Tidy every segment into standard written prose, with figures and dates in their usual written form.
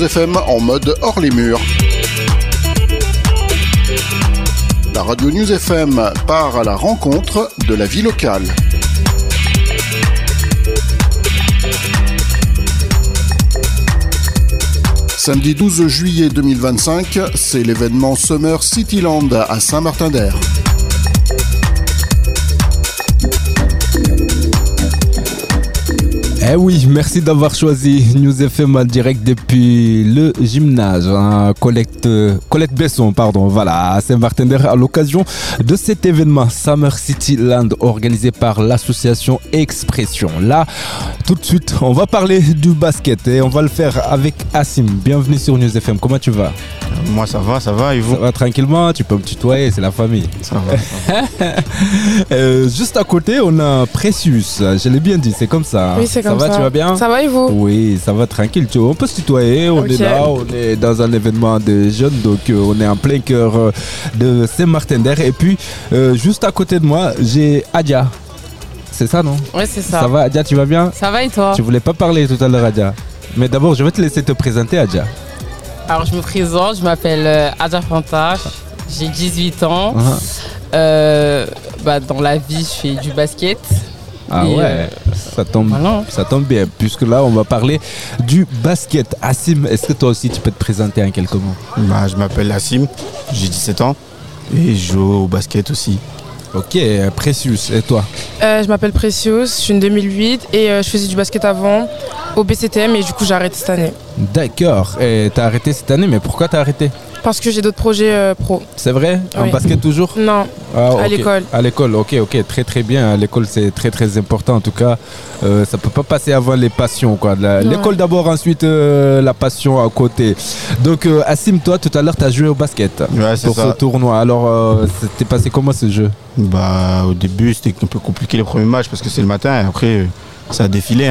FM en mode hors les murs. La radio News FM part à la rencontre de la vie locale. Samedi 12 juillet 2025, c'est l'événement Summer Cityland à Saint-Martin-d'Air. Eh oui, merci d'avoir choisi News FM en direct depuis le gymnase, Colette Besson, voilà, à Saint-Martin-d'Air, à l'occasion de cet événement Summer Cityland organisé par l'association Expression. Là, tout de suite, on va parler du basket et on va le faire avec Assim. Bienvenue sur News FM, comment tu vas? Moi ça va et vous? Ça va tranquillement, tu peux me tutoyer, c'est la famille. Ça va. Juste à côté, on a Precious, je l'ai bien dit, c'est comme ça. Oui, c'est comme ça. Ça va, tu vas bien? Ça va et vous? Oui, ça va tranquille. On peut se tutoyer, on est là, on est dans un événement de jeunes, donc on est en plein cœur de Saint-Martin-d'Air. Et puis, juste à côté de moi, j'ai Adia. C'est ça, non? Oui, c'est ça. Ça va, Adia, tu vas bien? Ça va et toi? Tu voulais pas parler tout à l'heure, Adia. Mais d'abord, je vais te laisser te présenter, Adia. Alors, je me présente, je m'appelle Adia Fantache, j'ai 18 ans. Dans la vie, je fais du basket. Ah et ouais, ça tombe bien, puisque là, on va parler du basket. Assim, est-ce que toi aussi, tu peux te présenter en quelques mots? Je m'appelle Assim, j'ai 17 ans et je joue au basket aussi. Ok, Precious, et toi? Je m'appelle Precious, je suis une 2008 et je faisais du basket avant au BCTM et du coup j'ai arrêté cette année. D'accord, et t'as arrêté cette année, mais pourquoi t'as arrêté? Parce que j'ai d'autres projets pro. C'est vrai? Oui. En basket toujours? Non, à l'école. À l'école, ok, très très bien. À l'école c'est très très important en tout cas. Ça peut pas passer avant les passions quoi. L'école d'abord, ensuite la passion à côté. Donc Assim, toi tout à l'heure tu as joué au basket pour ce tournoi. Alors c'était passé comment ce jeu? Au début c'était un peu compliqué les premiers matchs parce que c'est le matin et après ça a défilé.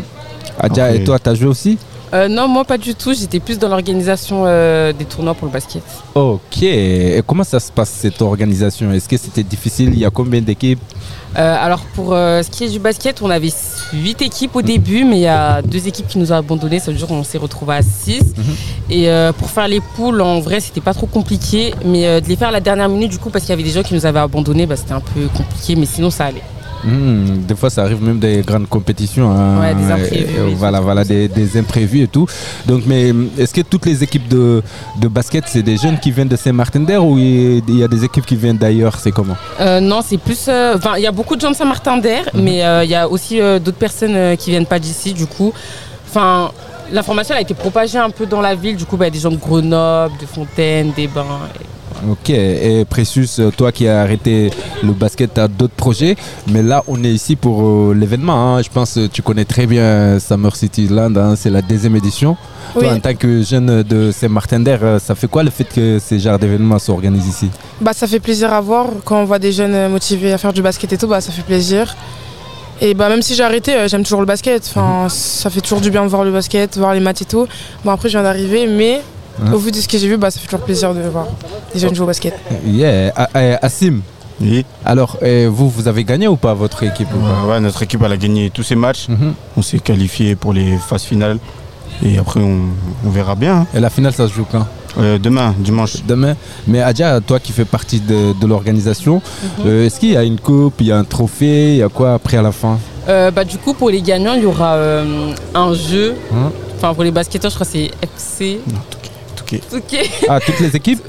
Adia, et toi tu as joué aussi? Non, moi pas du tout, j'étais plus dans l'organisation des tournois pour le basket. Ok, et comment ça se passe cette organisation? Est-ce que c'était difficile? Il y a combien d'équipes? Alors pour ce qui est du basket, on avait 8 équipes au début, mais il y a 2 équipes qui nous ont abandonné, ça veut dire qu'on s'est retrouvé à 6. Et pour faire les poules, en vrai c'était pas trop compliqué, mais de les faire à la dernière minute du coup parce qu'il y avait des gens qui nous avaient abandonnés, c'était un peu compliqué, mais sinon ça allait. Des fois ça arrive même des grandes compétitions ouais, des imprévus voilà des imprévus et tout. Donc mais est-ce que toutes les équipes de basket c'est des jeunes qui viennent de Saint-Martin-d'Air ou il y a des équipes qui viennent d'ailleurs, c'est comment? Non, c'est plus il y a beaucoup de gens de Saint-Martin-d'Air, mais il y a aussi d'autres personnes qui viennent pas d'ici du coup. L'information a été propagée un peu dans la ville, du coup il y a des gens de Grenoble, de Fontaine, des Bains. Ok, et Precious, toi qui as arrêté le basket, tu as d'autres projets, mais là on est ici pour l'événement. Je pense que tu connais très bien Summer Cityland, c'est la 2e édition. Oui. Toi en tant que jeune de Saint-Martin-d'Air, ça fait quoi le fait que ces genres d'événements s'organisent ici? Ça fait plaisir à voir quand on voit des jeunes motivés à faire du basket et tout, ça fait plaisir. Et même si j'ai arrêté, j'aime toujours le basket. Ça fait toujours du bien de voir le basket, voir les matchs et tout. Après je viens d'arriver, mais au vu de ce que j'ai vu, ça fait toujours plaisir de voir des jeunes jouer au basket. Yeah, Assim. Oui. Alors, vous avez gagné ou pas votre équipe? Ouais, notre équipe elle a gagné tous ses matchs. On s'est qualifié pour les phases finales et après on verra bien. Et la finale, ça se joue quand? Demain, dimanche. Demain. Mais Adia, toi qui fais partie de l'organisation, est-ce qu'il y a une coupe, il y a un trophée, il y a quoi après à la fin? Du coup, pour les gagnants, il y aura un jeu. Pour les basketteurs, je crois que c'est FC. Non, Touquet. Ah, toutes les équipes?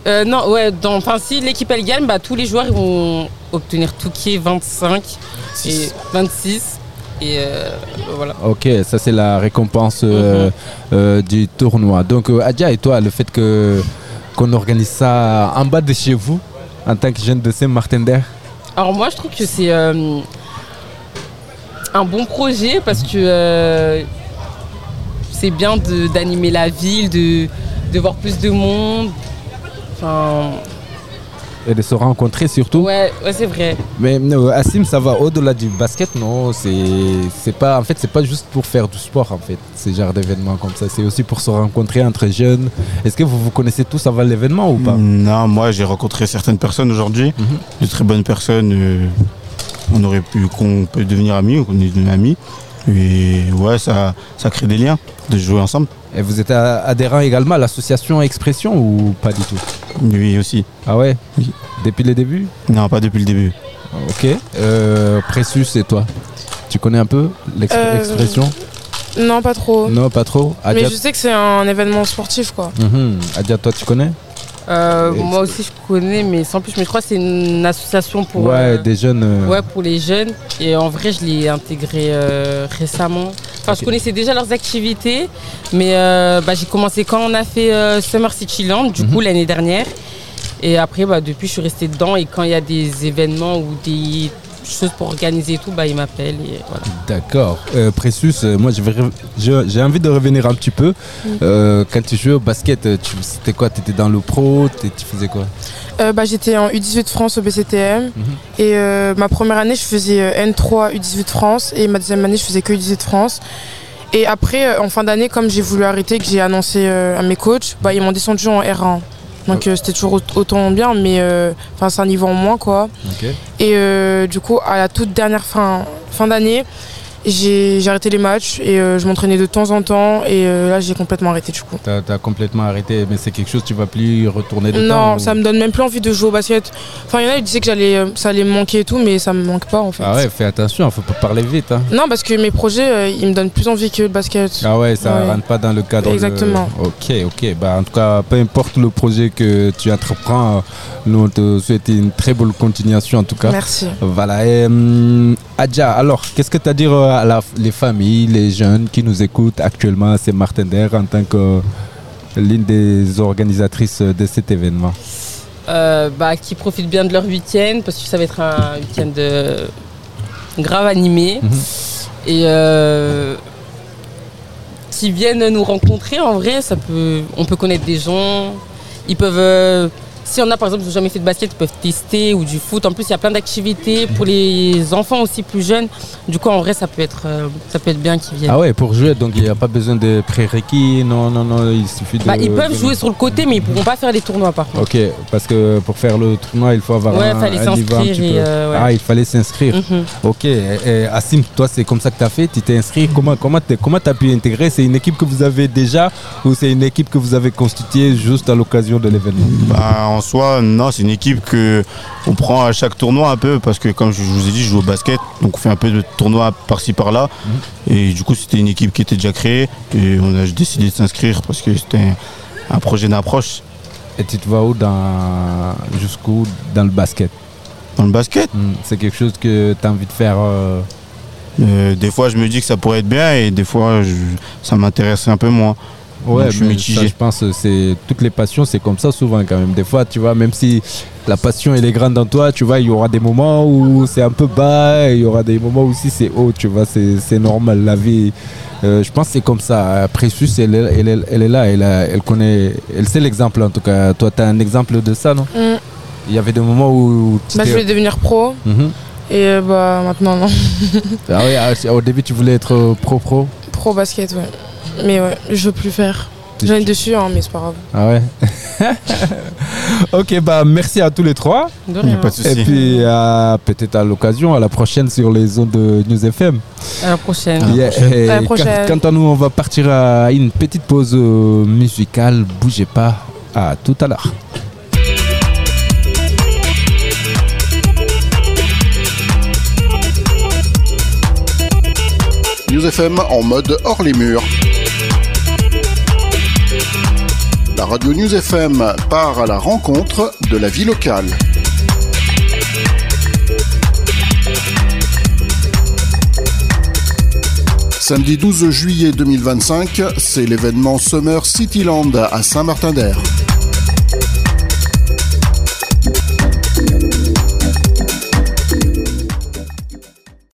Si l'équipe elle gagne, tous les joueurs ils vont obtenir Touquet 25 et 26. Et voilà. Ok, ça c'est la récompense du tournoi. Donc Adia, et toi, le fait qu'on organise ça en bas de chez vous, en tant que jeune de Saint-Martin-d'Air? Alors moi je trouve que c'est un bon projet parce que c'est bien d'animer la ville, de voir plus de monde. Et de se rencontrer surtout. Ouais, c'est vrai. Mais Assim, ça va au-delà du basket, non? C'est pas juste pour faire du sport en fait, ces genres d'événements comme ça. C'est aussi pour se rencontrer entre jeunes. Est-ce que vous vous connaissez tous avant l'événement ou pas? Non, moi j'ai rencontré certaines personnes aujourd'hui, de très bonnes personnes. On peut devenir amis, on est devenus amis. Et ouais, ça crée des liens de jouer ensemble. Et vous êtes adhérent également à l'association Expression ou pas du tout? Oui, aussi. Ah ouais? Oui. Depuis le début? Non, pas depuis le début. Ok. Précieux, et toi? Tu connais un peu l'expression? Non, pas trop. Non, pas trop. Adia... Mais je sais que c'est un événement sportif, quoi. Adia, toi, tu connais? Moi aussi, je connais, mais sans plus, mais je crois que c'est une association pour... des jeunes... Ouais, pour les jeunes. Et en vrai, je l'ai intégré récemment. Enfin, je connaissais déjà leurs activités, mais j'ai commencé quand on a fait Summer Cityland, du coup, l'année dernière. Et après, depuis, je suis restée dedans. Et quand il y a des événements ou des choses pour organiser et tout, ils m'appellent. Et voilà. D'accord. Précieux, moi, j'ai envie de revenir un petit peu. Quand tu jouais au basket, c'était quoi? Tu étais dans le pro? Tu faisais quoi? J'étais en U18 France au BCTM. Et ma première année, je faisais N3 U18 France. Et ma deuxième année, je faisais que U18 France. Et après, en fin d'année, comme j'ai voulu arrêter, que j'ai annoncé à mes coachs, ils m'ont descendu en R1. Donc c'était toujours autant bien, mais c'est un niveau en moins, quoi. Okay. Et du coup, à la toute dernière fin d'année, j'ai arrêté les matchs et je m'entraînais de temps en temps. Et là, j'ai complètement arrêté, du coup. T'as complètement arrêté, mais c'est quelque chose, tu vas plus retourner dedans? Non, ça me donne même plus envie de jouer au basket. Enfin, il y en a qui disaient que ça allait me manquer et tout, mais ça me manque pas, en fait. Ah ouais, fais attention, faut pas parler vite. Hein. Non, parce que mes projets, ils me donnent plus envie que le basket. Ah ouais, ça rentre pas dans le cadre. Exactement. Ok. En tout cas, peu importe le projet que tu entreprends, nous on te souhaite une très bonne continuation, en tout cas. Merci. Voilà. Et, Adja, alors, qu'est-ce que tu as à dire à les familles, les jeunes qui nous écoutent actuellement à Saint-Martin-d'Air en tant que l'une des organisatrices de cet événement? Qui profitent bien de leur week-end, parce que ça va être un week-end grave animé. Et qui viennent nous rencontrer, en vrai, on peut connaître des gens. Ils peuvent... Si on a par exemple jamais fait de basket, ils peuvent tester, ou du foot. En plus, il y a plein d'activités pour les enfants aussi plus jeunes. Du coup, en vrai, ça peut être bien qu'ils viennent. Ah ouais, pour jouer, donc il n'y a pas besoin de prérequis, non, il suffit de... Ils peuvent jouer sur le côté, mais ils ne pourront pas faire les tournois par contre. Ok, parce que pour faire le tournoi, il faut avoir un niveau un petit peu. Ah, il fallait s'inscrire. Ok, et Assim, toi, c'est comme ça que tu as fait, tu t'es inscrit. Comment tu as pu intégrer? C'est une équipe que vous avez déjà ou c'est une équipe que vous avez constituée juste à l'occasion de l'événement? En soi, non, c'est une équipe qu'on prend à chaque tournoi un peu, parce que comme je vous ai dit, je joue au basket, donc on fait un peu de tournois par-ci par-là. Et du coup, c'était une équipe qui était déjà créée et on a décidé de s'inscrire parce que c'était un projet d'approche. Et tu te vois jusqu'où dans le basket? Dans le basket, c'est quelque chose que tu as envie de faire des fois, je me dis que ça pourrait être bien et des fois, ça m'intéresse un peu moins. Ouais, donc, je suis mitigé. Ça, je pense que c'est toutes les passions, c'est comme ça souvent quand même. Des fois, tu vois, même si la passion elle est grande en toi, tu vois, il y aura des moments où c'est un peu bas, et il y aura des moments où aussi c'est haut, tu vois, c'est normal. La vie, je pense que c'est comme ça. Précieux, elle est là, elle connaît, elle sait l'exemple en tout cas. Toi, tu as un exemple de ça, non? Il y avait des moments où je voulais devenir pro. Et maintenant, non. Ah oui, au début, tu voulais être pro? Pro basket, ouais. Mais ouais, je veux plus faire. J'en ai dessus, mais c'est pas grave. Ah ouais. Ok, merci à tous les trois. De rien. Pas de souci. Et puis peut-être à l'occasion, à la prochaine sur les ondes de News FM. À la prochaine. À la prochaine. Quant à nous, on va partir à une petite pause musicale. Bougez pas. À tout à l'heure. News FM en mode hors les murs. La radio News FM part à la rencontre de la vie locale. Samedi 12 juillet 2025, c'est l'événement Summer Cityland à Saint-Martin-d'Air.